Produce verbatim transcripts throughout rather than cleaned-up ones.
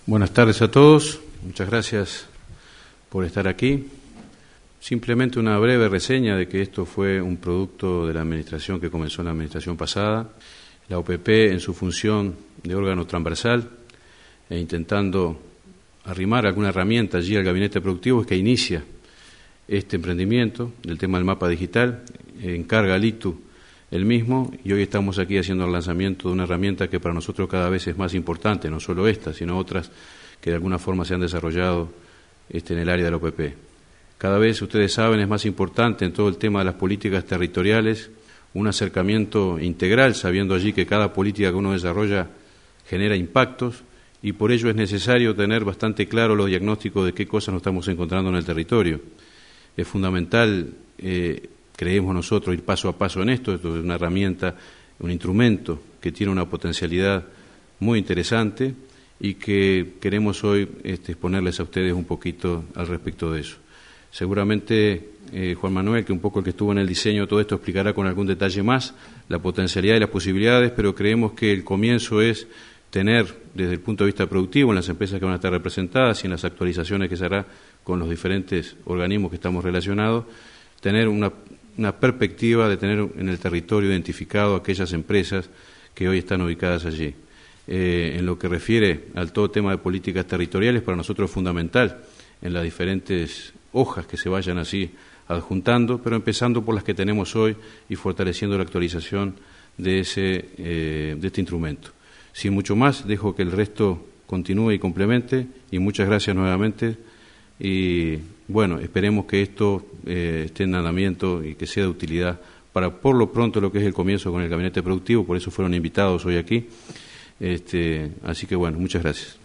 Buenas tardes a todos, muchas gracias por estar aquí. Simplemente una breve reseña de que esto fue un producto de la administración que comenzó en la administración pasada, la O P P en su función de órgano transversal e intentando arrimar alguna herramienta allí al gabinete productivo es que inicia este emprendimiento del tema del mapa digital, encarga al I T U el mismo, y hoy estamos aquí haciendo el lanzamiento de una herramienta que para nosotros cada vez es más importante, no solo esta, sino otras que de alguna forma se han desarrollado este, en el área de la O P P. Cada vez, ustedes saben, es más importante en todo el tema de las políticas territoriales un acercamiento integral, sabiendo allí que cada política que uno desarrolla genera impactos, y por ello es necesario tener bastante claro los diagnósticos de qué cosas nos estamos encontrando en el territorio. Es fundamental, eh, creemos nosotros, ir paso a paso en esto. Esto es una herramienta, un instrumento que tiene una potencialidad muy interesante y que queremos hoy este, exponerles a ustedes un poquito al respecto de eso. Seguramente eh, Juan Manuel, que un poco el que estuvo en el diseño de todo esto, explicará con algún detalle más la potencialidad y las posibilidades, pero creemos que el comienzo es tener, desde el punto de vista productivo, en las empresas que van a estar representadas y en las actualizaciones que se hará con los diferentes organismos que estamos relacionados, tener una, una perspectiva de tener en el territorio identificado aquellas empresas que hoy están ubicadas allí. Eh, en lo que refiere al todo tema de políticas territoriales, para nosotros es fundamental en las diferentes hojas que se vayan así adjuntando, pero empezando por las que tenemos hoy y fortaleciendo la actualización de, ese, eh, de este instrumento. Sin mucho más, dejo que el resto continúe y complemente, y muchas gracias nuevamente, y bueno, esperemos que esto eh, esté en andamiento y que sea de utilidad para por lo pronto lo que es el comienzo con el gabinete productivo, por eso fueron invitados hoy aquí, este, así que bueno, muchas gracias.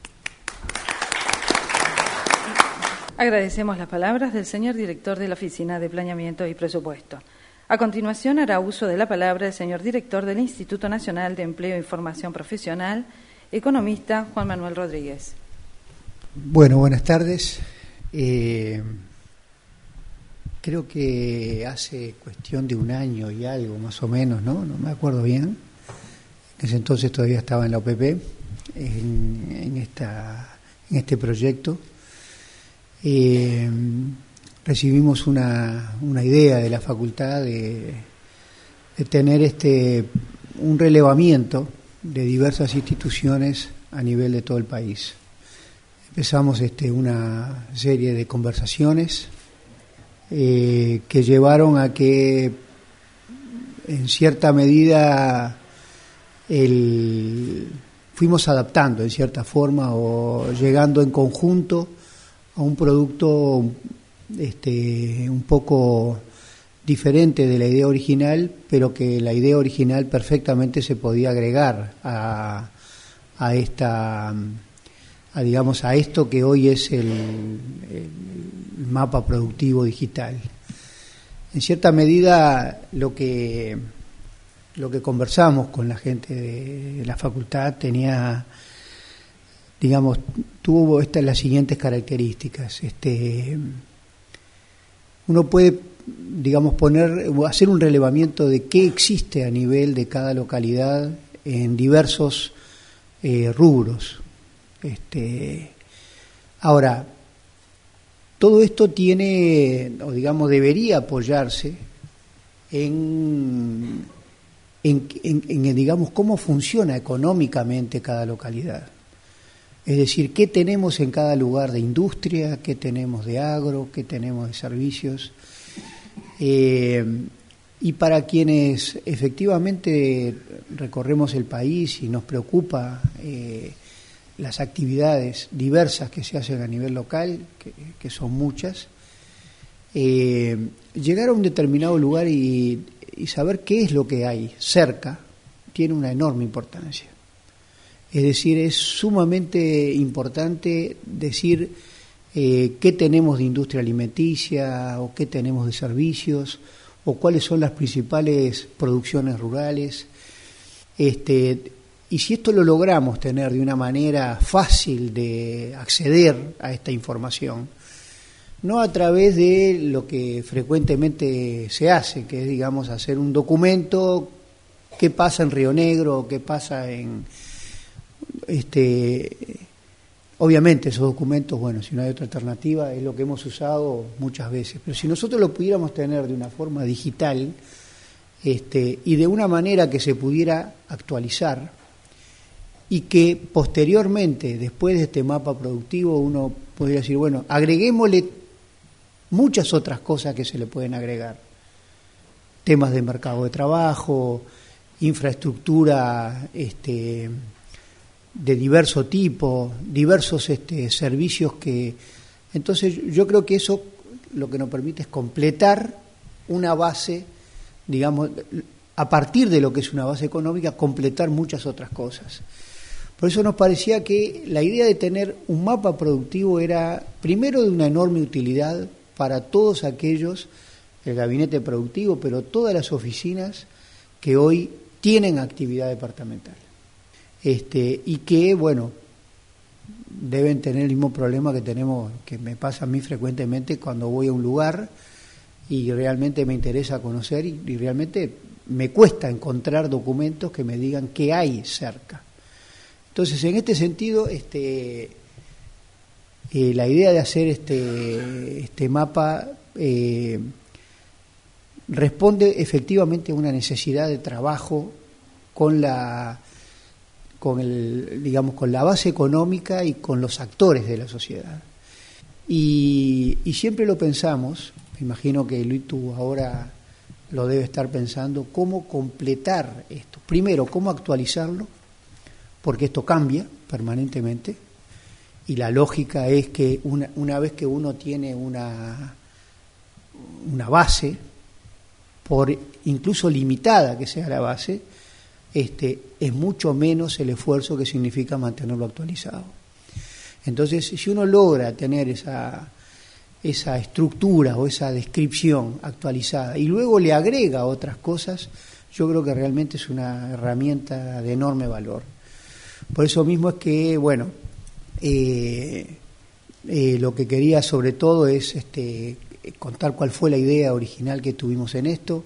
Agradecemos las palabras del señor director de la Oficina de Planeamiento y Presupuesto. A continuación hará uso de la palabra el señor director del Instituto Nacional de Empleo y Formación Profesional, economista Juan Manuel Rodríguez. Bueno, buenas tardes. Eh, creo que hace cuestión de un año y algo, más o menos, ¿no? No me acuerdo bien. En ese entonces todavía estaba en la O P P, en, en, esta, en este proyecto. Eh, recibimos una, una idea de la facultad de, de tener este un relevamiento de diversas instituciones a nivel de todo el país. Empezamos este, una serie de conversaciones eh, que llevaron a que en cierta medida el, fuimos adaptando en cierta forma o llegando en conjunto a un producto este, un poco diferente de la idea original, pero que la idea original perfectamente se podía agregar a, a esta, a, digamos, a esto que hoy es el, el mapa productivo digital. En cierta medida, lo que lo que conversamos con la gente de la facultad tenía, digamos, tuvo estas las siguientes características. Este, uno puede, digamos, poner, hacer un relevamiento de qué existe a nivel de cada localidad en diversos eh, rubros. Este, ahora, todo esto tiene, o digamos, debería apoyarse en, en, en, en digamos, cómo funciona económicamente cada localidad. Es decir, qué tenemos en cada lugar de industria, qué tenemos de agro, qué tenemos de servicios. Eh, y para quienes efectivamente recorremos el país y nos preocupa eh, las actividades diversas que se hacen a nivel local, que, que son muchas, eh, llegar a un determinado lugar y, y saber qué es lo que hay cerca tiene una enorme importancia. Es decir, es sumamente importante decir eh, qué tenemos de industria alimenticia o qué tenemos de servicios o cuáles son las principales producciones rurales. Este, y si esto lo logramos tener de una manera fácil de acceder a esta información, no a través de lo que frecuentemente se hace, que es, digamos, hacer un documento, qué pasa en Río Negro, qué pasa en... Este, obviamente esos documentos, bueno, si no hay otra alternativa, es lo que hemos usado muchas veces, pero si nosotros lo pudiéramos tener de una forma digital este, y de una manera que se pudiera actualizar y que posteriormente, después de este mapa productivo, uno podría decir, bueno, agreguémosle muchas otras cosas que se le pueden agregar, temas de mercado de trabajo, infraestructura este, de diverso tipo, diversos este, servicios que... Entonces yo creo que eso lo que nos permite es completar una base, digamos, a partir de lo que es una base económica, completar muchas otras cosas. Por eso nos parecía que la idea de tener un mapa productivo era, primero, de una enorme utilidad para todos aquellos, el gabinete productivo, pero todas las oficinas que hoy tienen actividad departamental. Este, y que, bueno, deben tener el mismo problema que tenemos, que me pasa a mí frecuentemente cuando voy a un lugar y realmente me interesa conocer y, y realmente me cuesta encontrar documentos que me digan qué hay cerca. Entonces, en este sentido, este, eh, la idea de hacer este, este mapa eh, responde efectivamente a una necesidad de trabajo con la, con el, digamos, con la base económica y con los actores de la sociedad. Y, y siempre lo pensamos, me imagino que el I T U ahora lo debe estar pensando, cómo completar esto. Primero, cómo actualizarlo, porque esto cambia permanentemente y la lógica es que una, una vez que uno tiene una, una base, por incluso limitada que sea la base, este, es mucho menos el esfuerzo que significa mantenerlo actualizado. Entonces, si uno logra tener esa, esa estructura o esa descripción actualizada y luego le agrega otras cosas, yo creo que realmente es una herramienta de enorme valor. Por eso mismo es que, bueno, eh, eh, lo que quería sobre todo es este, contar cuál fue la idea original que tuvimos en esto.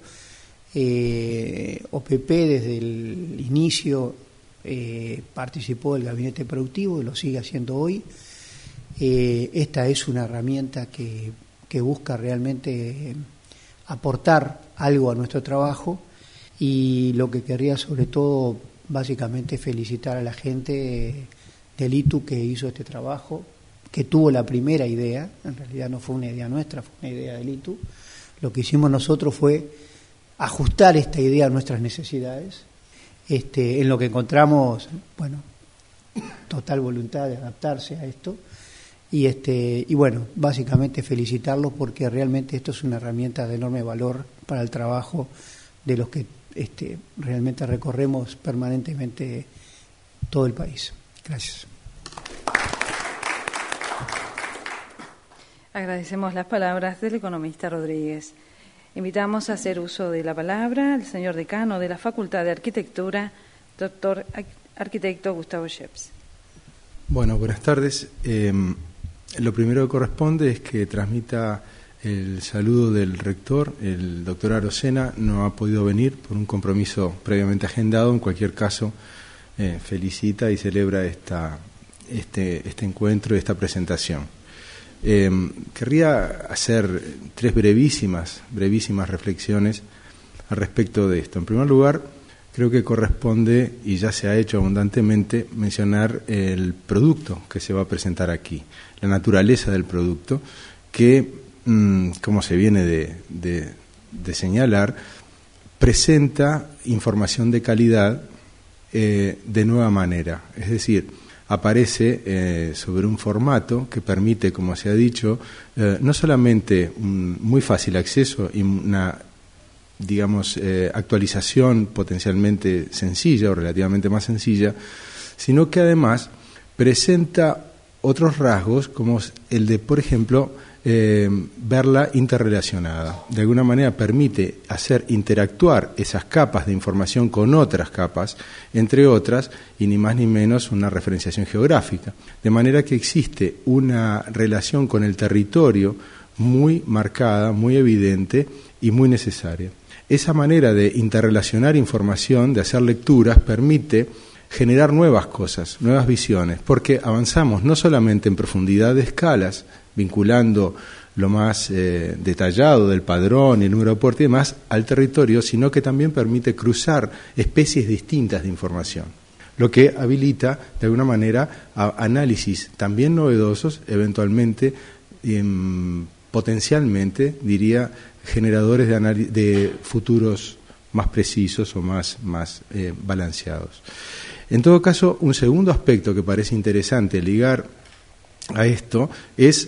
Eh, O P P desde el inicio eh, participó del gabinete productivo y lo sigue haciendo hoy. Eh, esta es una herramienta que, que busca realmente aportar algo a nuestro trabajo y lo que querría sobre todo básicamente felicitar a la gente del I T U que hizo este trabajo, que tuvo la primera idea, en realidad no fue una idea nuestra, fue una idea del I T U. Lo que hicimos nosotros fue ajustar esta idea a nuestras necesidades, este, en lo que encontramos, bueno, total voluntad de adaptarse a esto, y este, y bueno, básicamente felicitarlos porque realmente esto es una herramienta de enorme valor para el trabajo de los que Este, realmente recorremos permanentemente todo el país. Gracias. Agradecemos las palabras del economista Rodríguez. Invitamos a hacer uso de la palabra al señor decano de la Facultad de Arquitectura, doctor arquitecto Gustavo Scheps. Bueno, buenas tardes. Eh, lo primero que corresponde es que transmita el saludo del rector. El doctor Arocena no ha podido venir por un compromiso previamente agendado. En cualquier caso, eh, felicita y celebra esta, este, este encuentro y esta presentación. Eh, querría hacer tres brevísimas, brevísimas reflexiones al respecto de esto. En primer lugar, creo que corresponde, y ya se ha hecho abundantemente, mencionar el producto que se va a presentar aquí, la naturaleza del producto, que como se viene de, de, de señalar, presenta información de calidad eh, de nueva manera. Es decir, aparece eh, sobre un formato que permite, como se ha dicho, eh, no solamente un muy fácil acceso y una, digamos, eh, actualización potencialmente sencilla o relativamente más sencilla, sino que además presenta otros rasgos como el de, por ejemplo, Eh, verla interrelacionada. De alguna manera permite hacer interactuar esas capas de información con otras capas, entre otras, y ni más ni menos una referenciación geográfica. De manera que existe una relación con el territorio muy marcada, muy evidente y muy necesaria. Esa manera de interrelacionar información, de hacer lecturas, permite generar nuevas cosas, nuevas visiones, porque avanzamos no solamente en profundidad de escalas, vinculando lo más eh, detallado del padrón y el número de aporte y demás al territorio, sino que también permite cruzar especies distintas de información, lo que habilita de alguna manera a análisis también novedosos, eventualmente, eh, potencialmente, diría, generadores de, de futuros más precisos o más, más eh, balanceados. En todo caso, un segundo aspecto que parece interesante ligar a esto es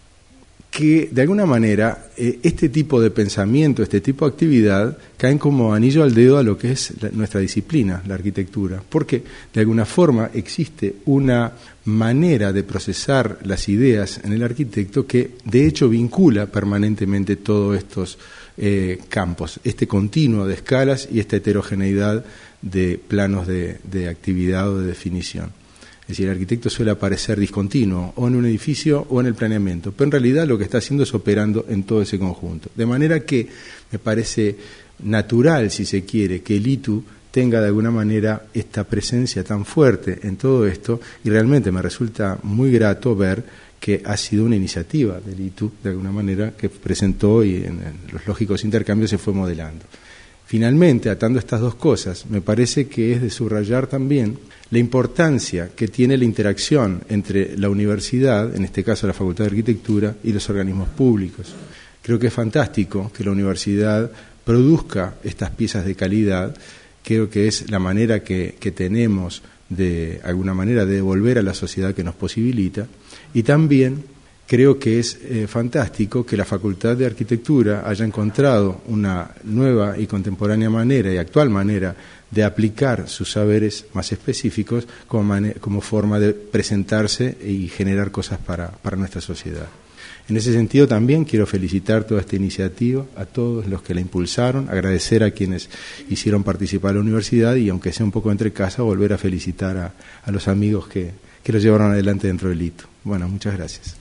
que, de alguna manera, eh, este tipo de pensamiento, este tipo de actividad, caen como anillo al dedo a lo que es la, nuestra disciplina, la arquitectura, porque, de alguna forma, existe una manera de procesar las ideas en el arquitecto que, de hecho, vincula permanentemente todos estos eh, campos, este continuo de escalas y esta heterogeneidad de planos de, de actividad o de definición. Es decir, el arquitecto suele aparecer discontinuo, o en un edificio o en el planeamiento, pero en realidad lo que está haciendo es operando en todo ese conjunto. De manera que me parece natural, si se quiere, que el I T U tenga de alguna manera esta presencia tan fuerte en todo esto, y realmente me resulta muy grato ver que ha sido una iniciativa del I T U, de alguna manera, que presentó y en, en los lógicos intercambios se fue modelando. Finalmente, atando estas dos cosas, me parece que es de subrayar también la importancia que tiene la interacción entre la universidad, en este caso la Facultad de Arquitectura, y los organismos públicos. Creo que es fantástico que la universidad produzca estas piezas de calidad. Creo que es la manera que, que tenemos de alguna manera de devolver a la sociedad que nos posibilita, y también creo que es eh, fantástico que la Facultad de Arquitectura haya encontrado una nueva y contemporánea manera y actual manera de aplicar sus saberes más específicos como, como forma de presentarse y generar cosas para, para nuestra sociedad. En ese sentido también quiero felicitar toda esta iniciativa, a todos los que la impulsaron, agradecer a quienes hicieron participar a la universidad y, aunque sea un poco entre casa, volver a felicitar a, a los amigos que, que lo llevaron adelante dentro del I T U. Bueno, muchas gracias.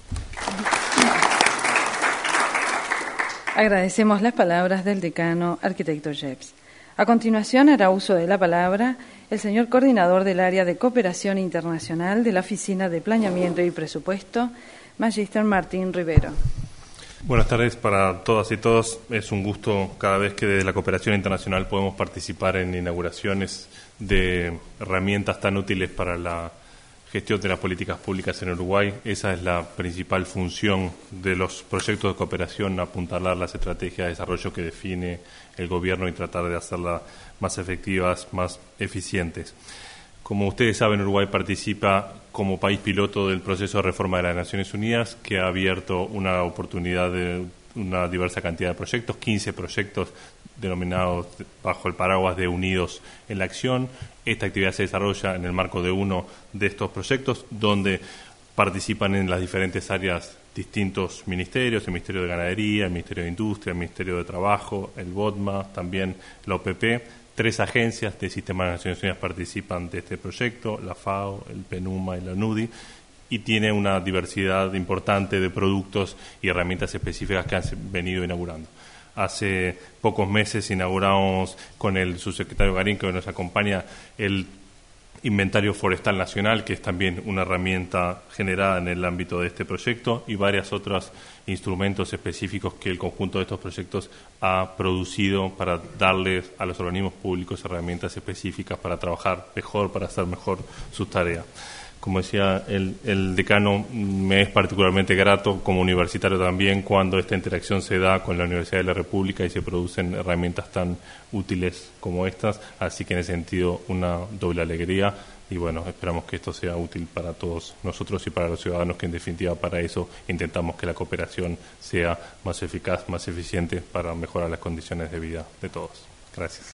Agradecemos las palabras del decano arquitecto Jeps. A continuación hará uso de la palabra el señor coordinador del área de cooperación internacional de la Oficina de Planeamiento y Presupuesto, Magíster Martín Rivero. Buenas tardes para todas y todos. Es un gusto cada vez que desde la cooperación internacional podemos participar en inauguraciones de herramientas tan útiles para la gestión de las políticas públicas en Uruguay. Esa es la principal función de los proyectos de cooperación, apuntalar las estrategias de desarrollo que define el gobierno y tratar de hacerlas más efectivas, más eficientes. Como ustedes saben, Uruguay participa como país piloto del proceso de reforma de las Naciones Unidas, que ha abierto una oportunidad de una diversa cantidad de proyectos, quince proyectos denominados bajo el paraguas de Unidos en la Acción. Esta actividad se desarrolla en el marco de uno de estos proyectos, donde participan en las diferentes áreas distintos ministerios, el Ministerio de Ganadería, el Ministerio de Industria, el Ministerio de Trabajo, el BODMA, también la O P P. Tres agencias del Sistema de Naciones Unidas participan de este proyecto, la FAO, el PENUMA y la NUDI, y tiene una diversidad importante de productos y herramientas específicas que han venido inaugurando. Hace pocos meses inauguramos con el subsecretario Garín, que nos acompaña, el Inventario Forestal Nacional, que es también una herramienta generada en el ámbito de este proyecto, y varios otros instrumentos específicos que el conjunto de estos proyectos ha producido para darles a los organismos públicos herramientas específicas para trabajar mejor, para hacer mejor sus tareas. Como decía el, el decano, me es particularmente grato como universitario también cuando esta interacción se da con la Universidad de la República y se producen herramientas tan útiles como estas, así que en ese sentido una doble alegría y bueno, esperamos que esto sea útil para todos nosotros y para los ciudadanos, que en definitiva para eso intentamos que la cooperación sea más eficaz, más eficiente para mejorar las condiciones de vida de todos. Gracias.